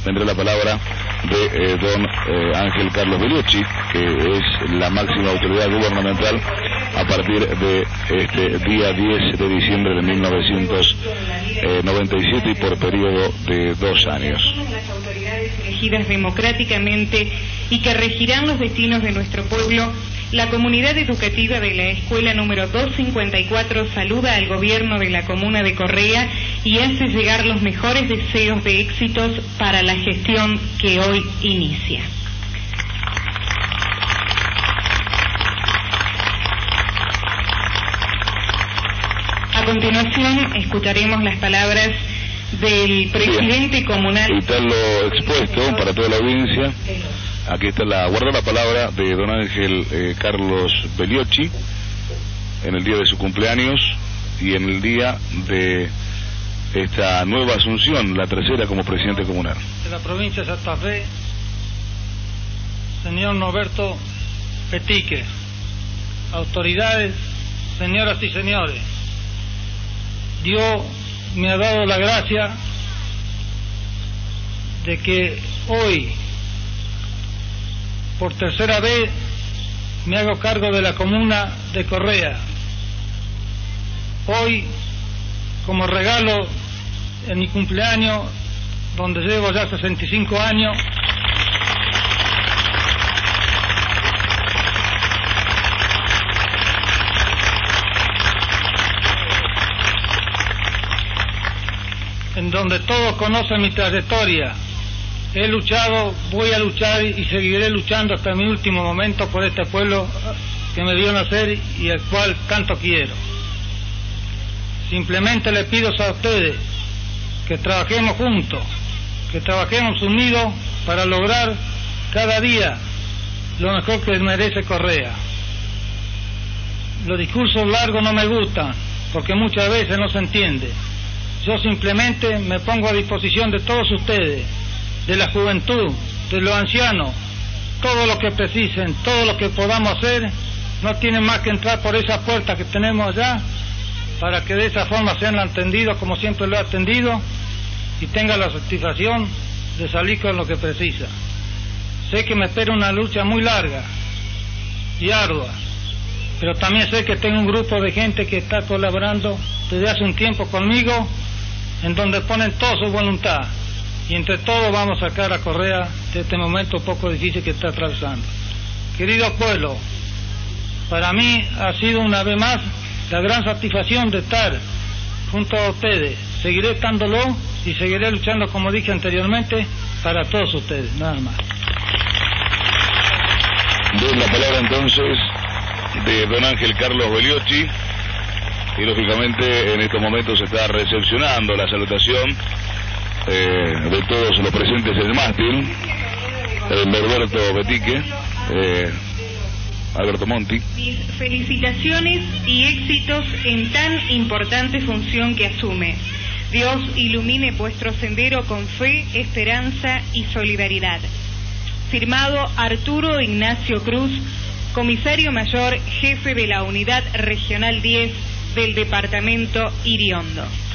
tendrá la palabra de don Ángel Carlos Beliocchi, que es la máxima autoridad gubernamental a partir de este día 10 de diciembre de 1997 y por periodo de 2 años. Las autoridades elegidas democráticamente y que regirán los destinos de nuestro pueblo, la comunidad educativa de la escuela número 254 saluda al gobierno de la comuna de Correa y hace llegar los mejores deseos de éxitos para la gestión que hoy inicia. A continuación escucharemos las palabras del presidente comunal. Y tal lo expuesto para toda la audiencia. Aquí está guarda la palabra de don Ángel Carlos Beliocchi en el día de su cumpleaños y en el día de esta nueva asunción, la tercera como presidente comunal. De la provincia de Santa Fe, señor Norberto Petique, autoridades, señoras y señores, Dios me ha dado la gracia de que hoy, por tercera vez, me hago cargo de la comuna de Correa. Hoy, como regalo en mi cumpleaños, donde llevo ya 65 años, en donde todos conocen mi trayectoria. He luchado, voy a luchar y seguiré luchando hasta mi último momento por este pueblo que me dio nacer y el cual tanto quiero. Simplemente les pido a ustedes que trabajemos juntos, que trabajemos unidos para lograr cada día lo mejor que merece Correa. Los discursos largos no me gustan, porque muchas veces no se entiende. Yo simplemente me pongo a disposición de todos ustedes, de la juventud, de los ancianos, todo lo que precisen, todo lo que podamos hacer, no tienen más que entrar por esa puerta que tenemos allá, para que de esa forma sean atendidos como siempre lo he atendido y tenga la satisfacción de salir con lo que precisa. Sé que me espera una lucha muy larga y ardua, pero también sé que tengo un grupo de gente que está colaborando desde hace un tiempo conmigo, en donde ponen toda su voluntad, y entre todos vamos a sacar a Correa de este momento un poco difícil que está atravesando. Querido pueblo, para mí ha sido una vez más la gran satisfacción de estar junto a ustedes. Seguiré estándolo y seguiré luchando, como dije anteriormente, para todos ustedes, nada más. Doy la palabra entonces de don Ángel Carlos Beliocchi. Y lógicamente en estos momentos se está recepcionando la salutación de todos los presentes en el mástil, Norberto Petique, Alberto Monti. Mis felicitaciones y éxitos en tan importante función que asume. Dios ilumine vuestro sendero con fe, esperanza y solidaridad. Firmado Arturo Ignacio Cruz, comisario mayor, jefe de la Unidad Regional 10 del Departamento Iriondo.